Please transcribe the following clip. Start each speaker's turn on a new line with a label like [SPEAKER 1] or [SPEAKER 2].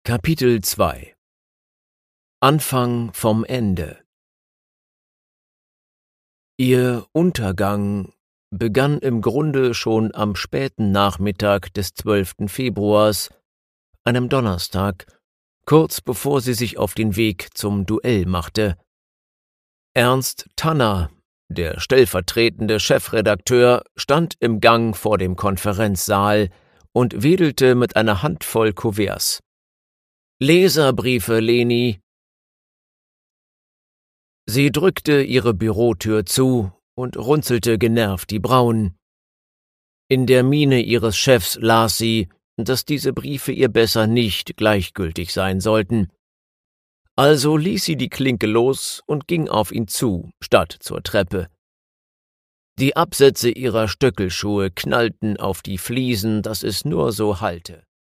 [SPEAKER 1] Kapitel 2 Anfang vom Ende. Ihr Untergang begann im Grunde schon am späten Nachmittag des 12. Februars, einem Donnerstag, kurz bevor sie sich auf den Weg zum Duell machte. Ernst Tanner, der stellvertretende Chefredakteur, stand im Gang vor dem Konferenzsaal und wedelte mit einer Handvoll Kuverts. »Leserbriefe, Leni.« Sie drückte ihre Bürotür zu und runzelte genervt die Brauen. In der Miene ihres Chefs las sie, dass diese Briefe ihr besser nicht gleichgültig sein sollten. Also ließ sie die Klinke los und ging auf ihn zu, statt zur Treppe. Die Absätze ihrer Stöckelschuhe knallten auf die Fliesen, dass es nur so hallte.